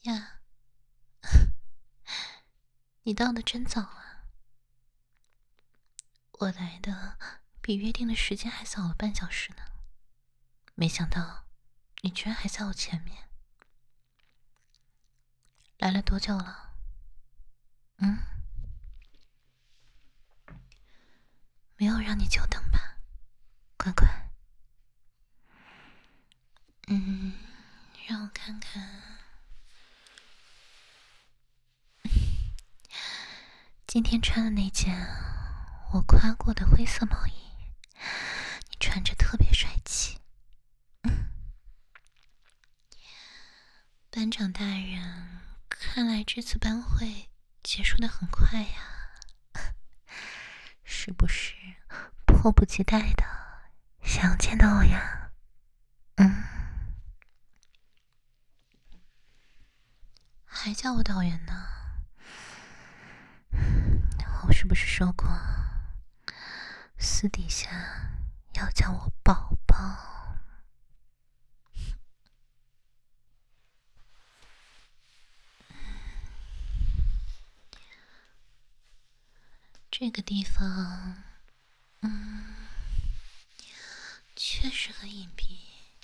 呀，你到的真早啊！我来的比约定的时间还早了半小时呢。没想到你居然还在我前面。来了多久了？没有让你久等吧，乖乖。让我看看。今天穿的那件我夸过的灰色毛衣，你穿着特别帅气。班长大人，看来这次班会结束得很快呀，是不是迫不及待的想见到我呀？还叫我导员呢？我是不是说过，私底下要叫我宝宝？这个地方，确实很隐蔽。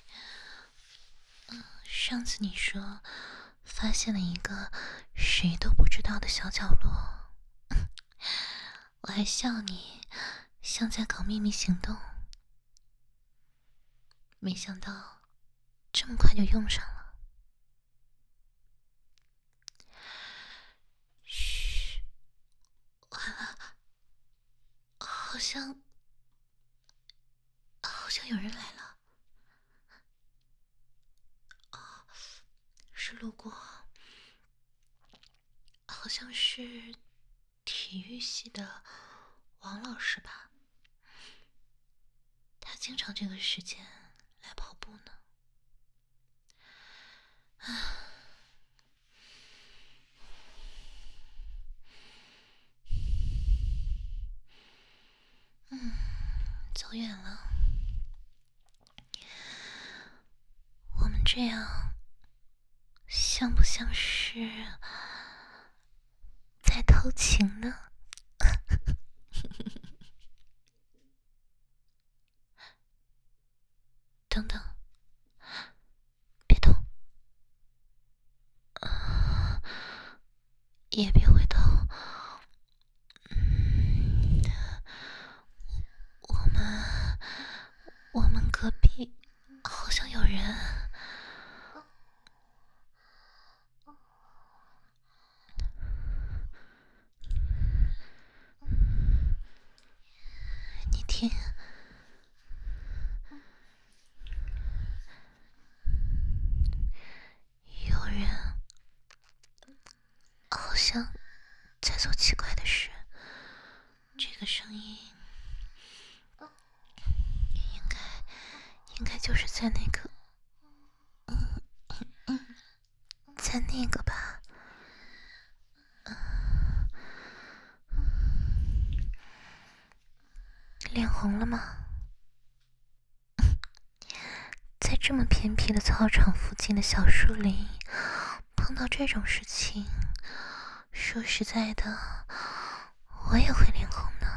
上次你说发现了一个谁都不知道的小角落，我还笑你像在搞秘密行动，没想到这么快就用上了。嘘，完了，好像有人来了。是路过，好像是体育系的王老师吧？他经常这个时间来跑步呢。走远了。我们这样像不像是在偷情呢？等等，别动，也别回头。我们隔壁好像有人。你听，有人好像在做奇怪的事。这个声音应该就是在那个吧。脸红了吗？在这么偏僻的操场附近的小树林碰到这种事情，说实在的，我也会脸红的。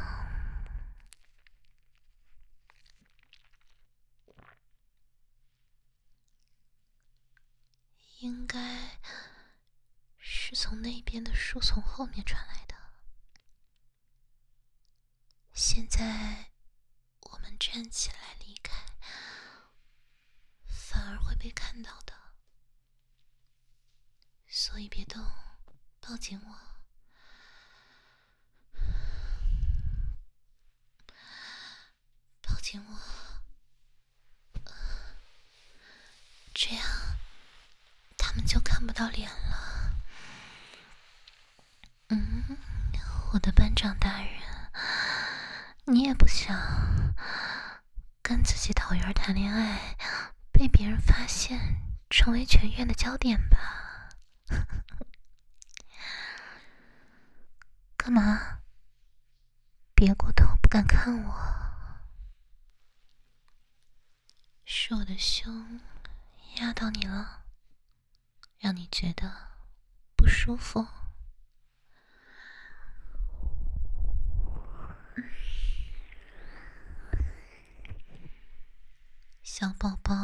应该是从那边的树丛后面传来的。现在我们站起来离开，反而会被看到的。所以别动，抱紧我，抱紧我，这样他们就看不到脸了。我的班长大人，你也不想跟自己导员谈恋爱，被别人发现，成为全院的焦点吧？干嘛？别过头，不敢看我。是我的胸压到你了，让你觉得不舒服？小宝宝，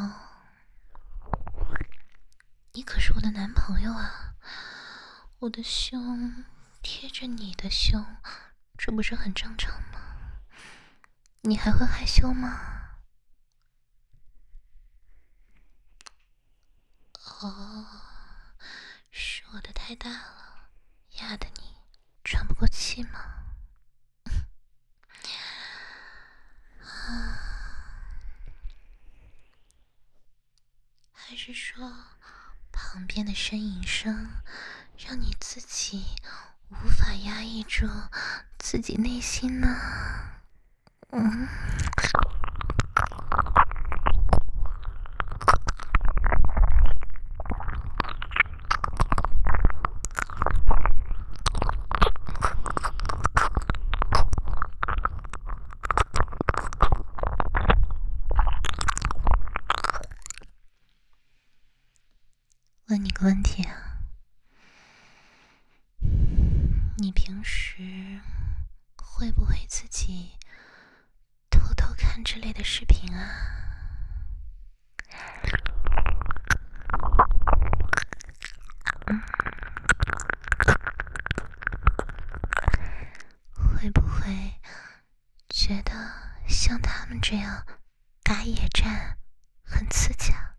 你可是我的男朋友啊，我的胸贴着你的胸，这不是很正常吗？你还会害羞吗？哦，是我的太大了，压得你喘不过气吗？还是说旁边的呻吟声让你自己无法压抑住自己内心呢？嗯。问你个问题啊，你平时会不会自己偷偷看这类的视频啊？会不会觉得像他们这样打野战很刺激啊？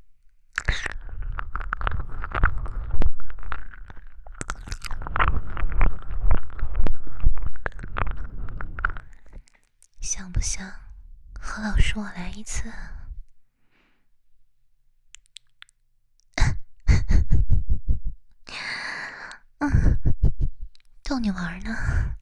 想不想和老师我来一次？逗你玩呢。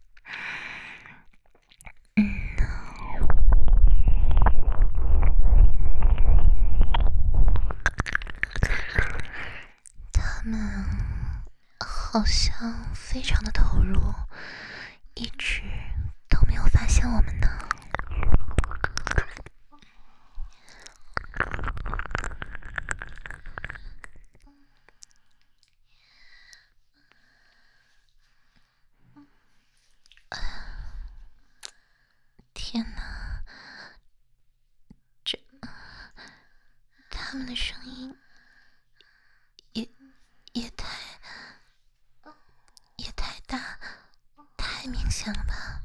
他们好像非常的投入，一直都没有发现我们呢。天哪，他们的声音也也太大，太明显了吧？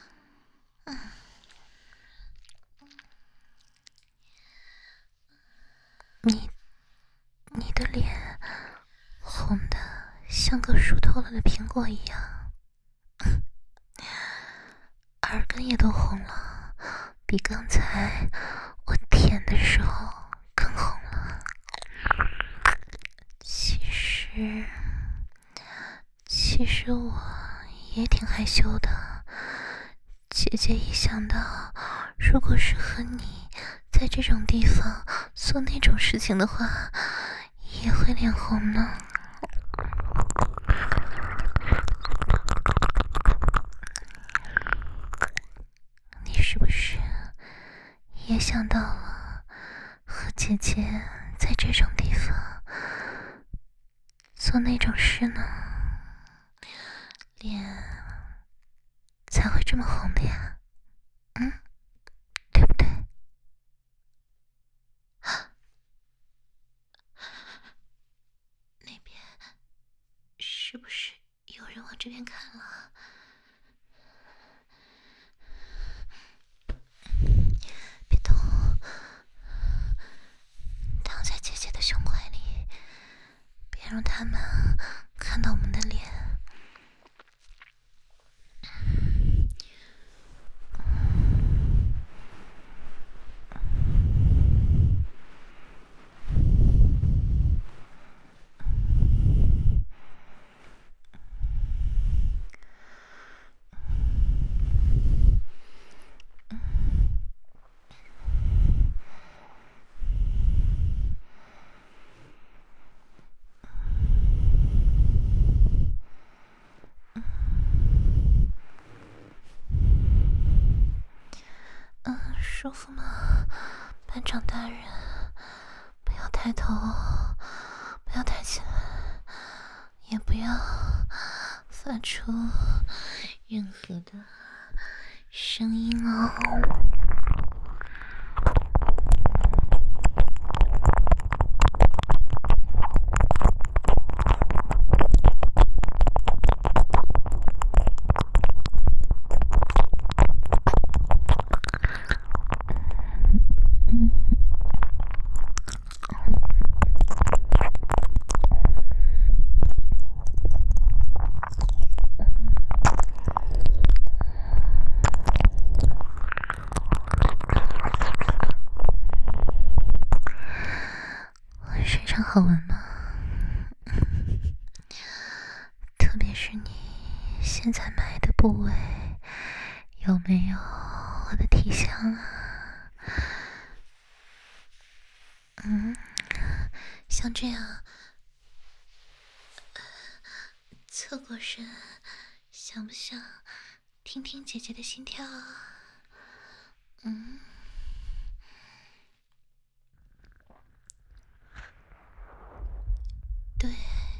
你的脸红的像个熟透了的苹果一样，耳根也都红了，比刚才我舔的时候更红了。其实我也挺害羞的，姐姐一想到如果是和你在这种地方做那种事情的话，也会脸红呢。你是不是也想到了和姐姐在这种地方做那种事呢？脸才会这么红的呀，对不对？那边是不是有人往这边看了？别动，躺在姐姐的胸怀里，别让他们看到我们的脸。舒服吗，班长大人？不要抬头，不要抬起来，也不要发出任何的声音哦。身上好闻吗？特别是你现在埋的部位，有没有我的体香啊？像这样侧过身，想不想听听姐姐的心跳啊？对，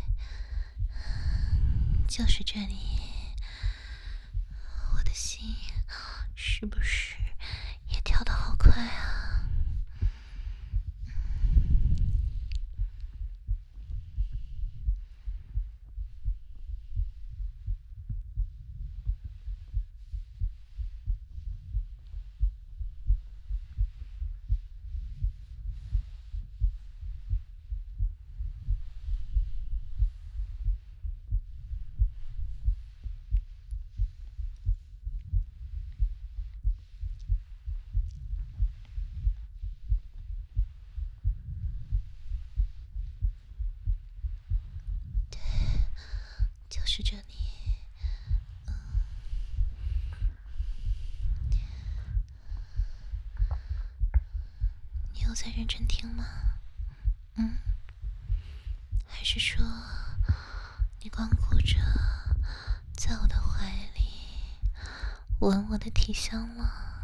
就是这里。我的心是不是也跳得好快啊？就是这里。你有在认真听吗？还是说你光顾着在我的怀里闻我的体香了？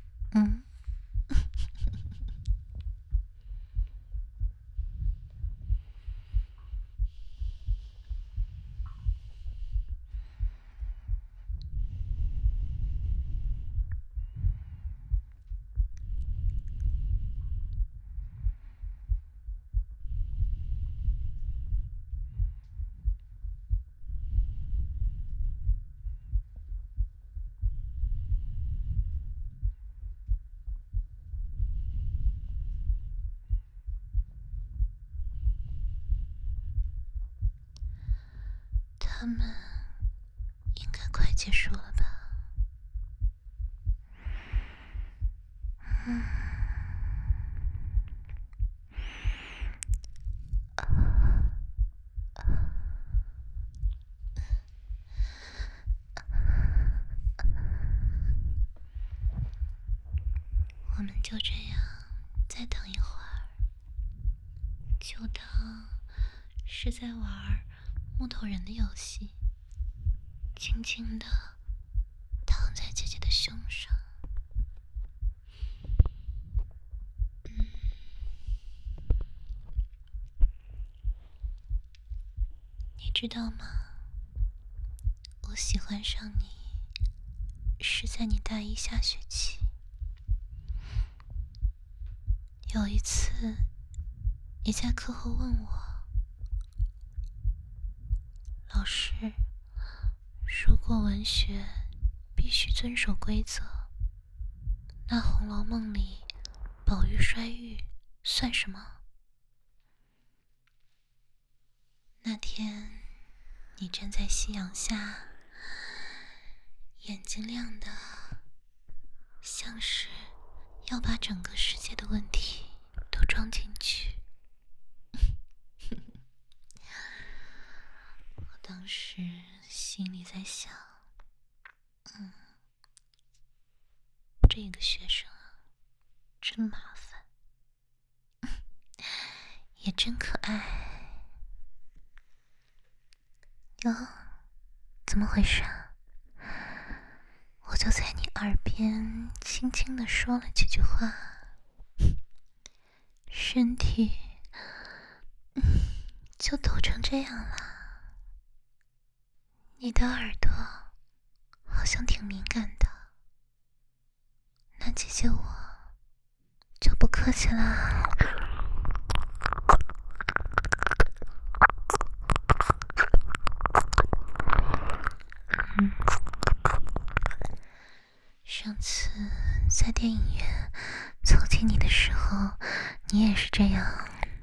他们应该快结束了吧？我们就这样再等一会儿，就当是在玩木头人的游戏，静静的躺在姐姐的胸上。你知道吗？我喜欢上你是在你大一下学期。有一次，你在课后问我，老师，如果文学必须遵守规则，那《红楼梦》里宝玉摔玉算什么？那天，你站在夕阳下，眼睛亮的像是要把整个世界的问题都装进去。我当时心里在想，这个学生啊，真麻烦，也真可爱。哟，怎么回事啊？我就在你耳边轻轻地说了几句话，身体就抖成这样了。 你的耳朵好像挺敏感的，那姐姐我就不客气啦。上次在电影院凑近你的时候，你也是这样。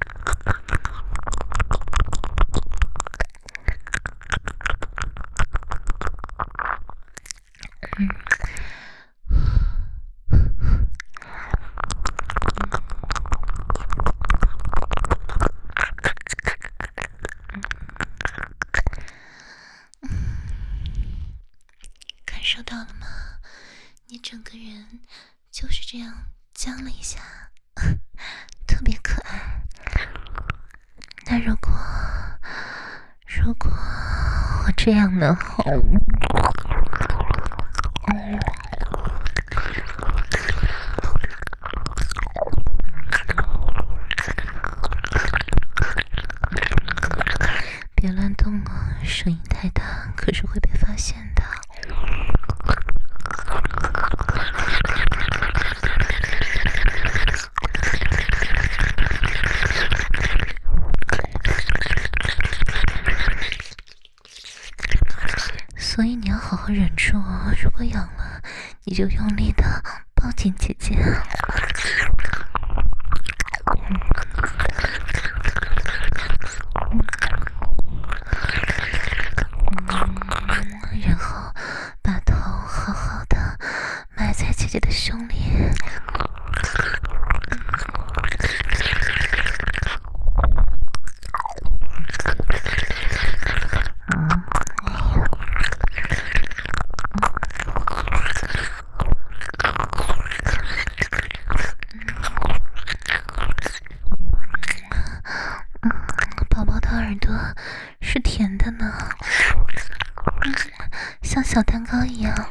感受到了吗？你整个人就是这样僵了一下，特别可爱。那如果我这样呢？别乱动哦，声音太大可是会被发现的。所以你要好好忍住哦，如果痒了，你就用力的抱紧姐姐。然后把头好好的埋在姐姐的胸里。宝宝的耳朵是甜的呢，像小蛋糕一样。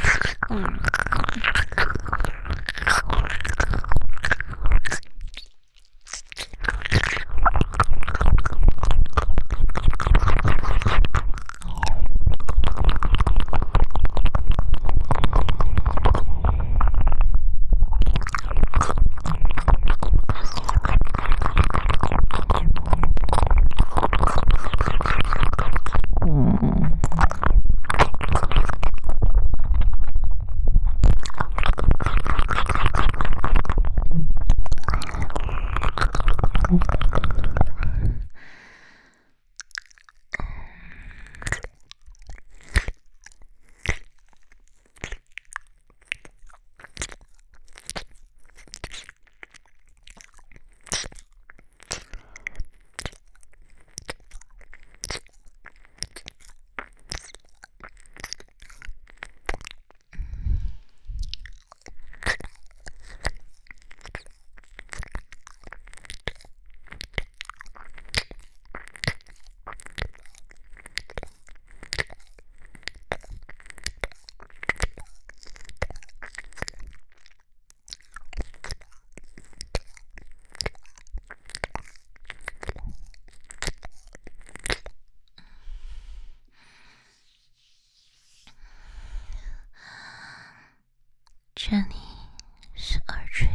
这里是耳垂。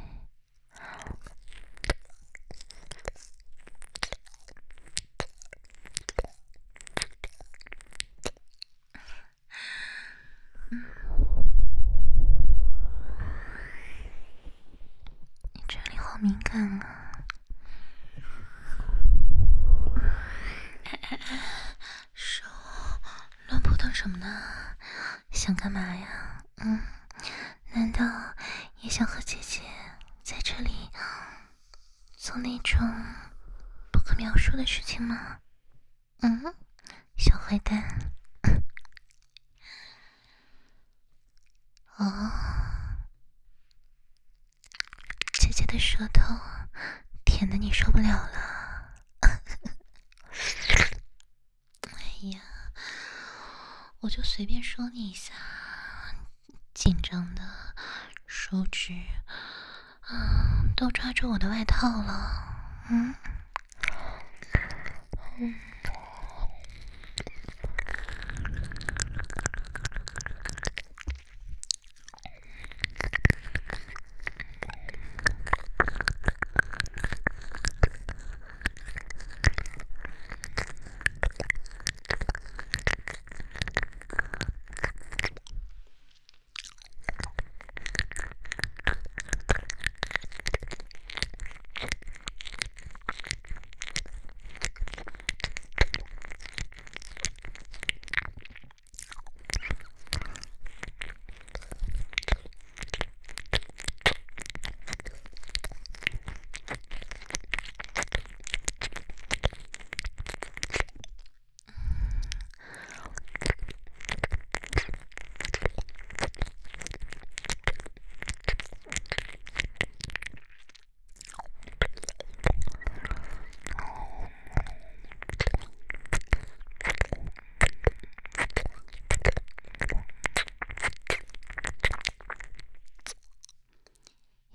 你这里好敏感啊！手乱扑腾什么呢？想干嘛呀？难道也想和姐姐在这里做那种不可描述的事情吗？小坏蛋。哦，姐姐的舌头甜的你受不了了。哎呀，我就随便说你一下，紧张的手指都抓住我的外套了。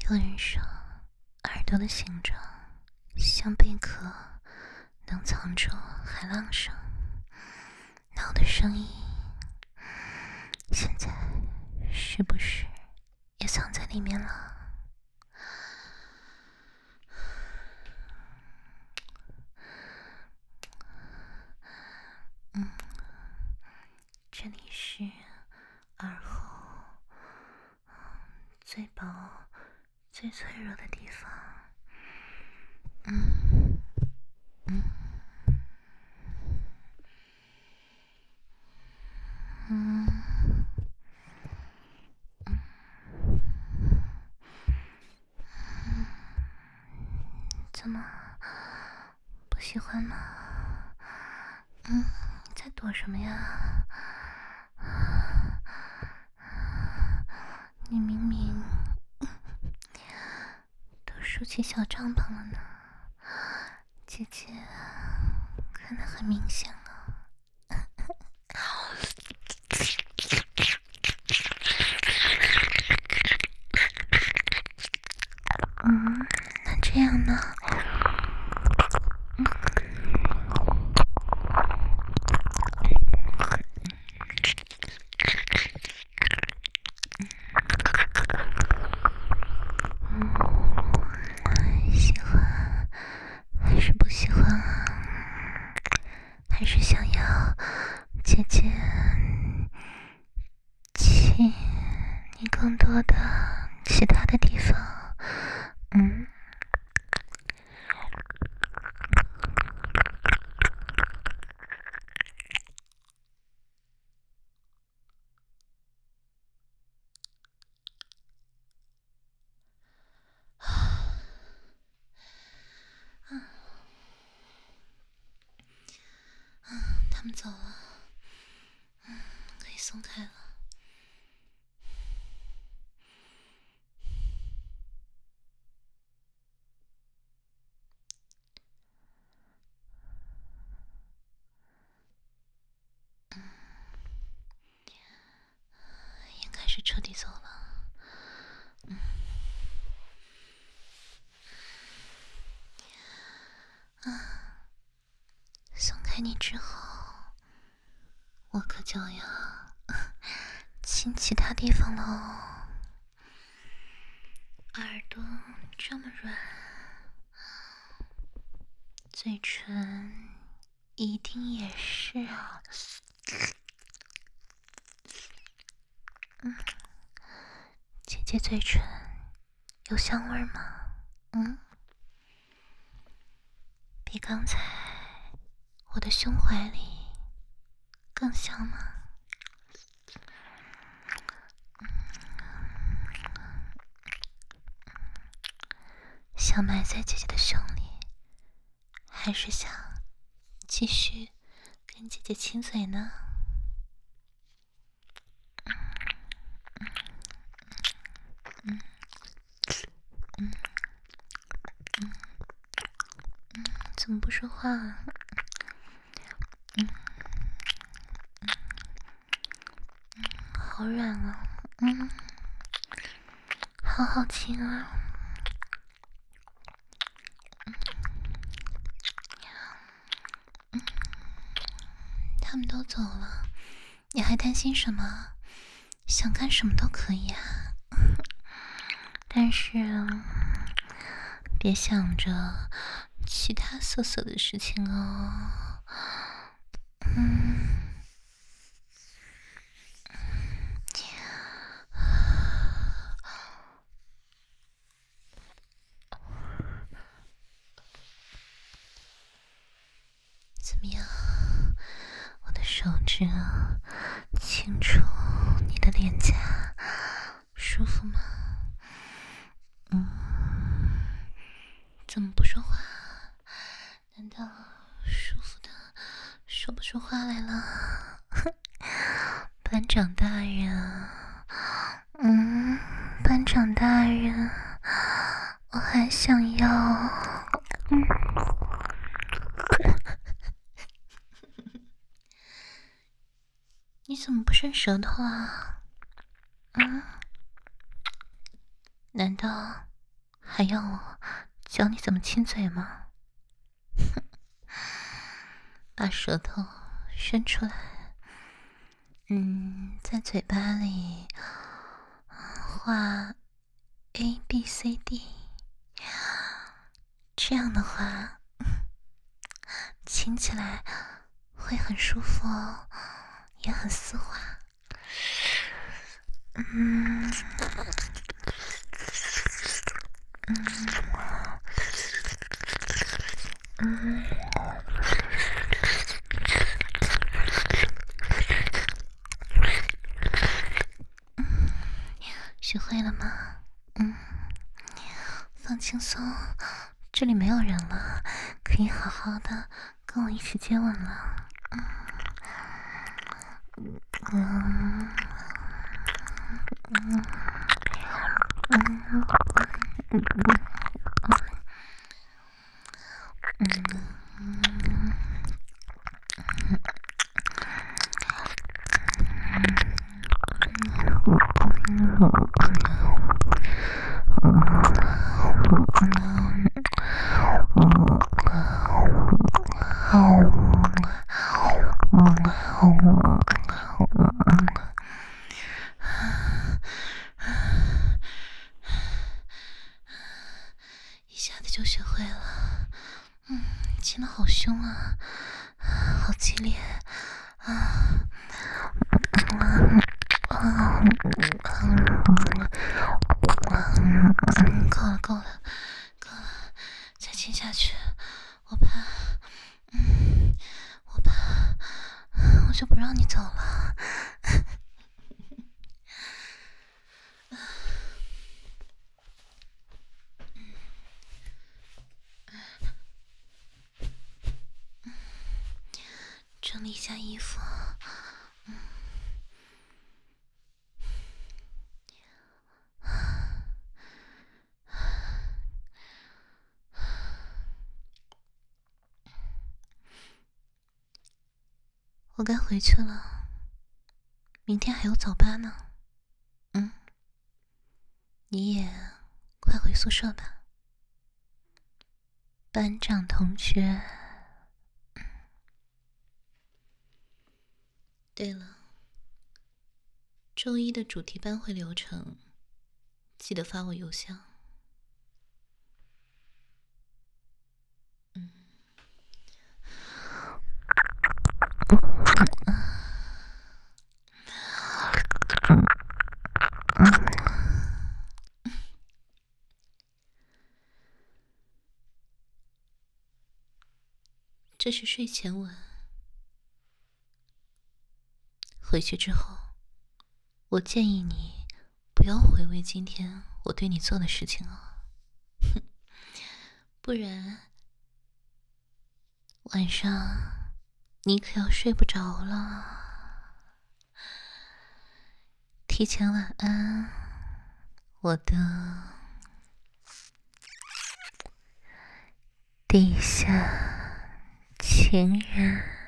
有人说，耳朵的形状像贝壳，能藏住海浪声。脑的声音，现在是不是也藏在里面了？这里是耳后最薄、最脆弱的地方。怎么不喜欢吗？你在躲什么呀？你明明都竖起小帐篷了呢，姐姐看得很明显了。那这样呢？喜欢还是不喜欢啊？还是想要姐姐亲你更多的其他的地方？他们走了，可以松开了。应该是彻底走了。松开你之后，我可就要亲其他地方喽。耳朵这么软，嘴唇一定也是啊。姐姐嘴唇有香味吗？比刚才我的胸怀里更香吗？想埋在姐姐的胸里，还是想继续跟姐姐亲嘴呢？怎么不说话啊？好软啊！好好亲啊！他们都走了，你还担心什么？想干什么都可以啊。但是别想着其他色色的事情哦。怎么样？我的手指轻触你的脸颊，舒服吗？怎么不说话？难道舒服的说不出话来了？班长大人，班长大人，我还想要。你怎么不伸舌头啊？难道还要我教你怎么亲嘴吗？把舌头伸出来，在嘴巴里画 ABCD， 这样的话亲起来会很舒服哦，也很丝滑。学会了吗？放轻松，这里没有人了，可以好好的跟我一起接吻了。一下子就学会了，亲得好凶啊，好激烈啊！够了，够了，够了，再亲下去，我怕，我就不让你走了。整理一下衣服。我该回去了，明天还有早八呢。你也快回宿舍吧，班长同学。对了，周一的主题班会流程，记得发我邮箱。这是睡前吻，回去之后，我建议你不要回味今天我对你做的事情啊，不然晚上你可要睡不着了。提前晚安，我的地下情人。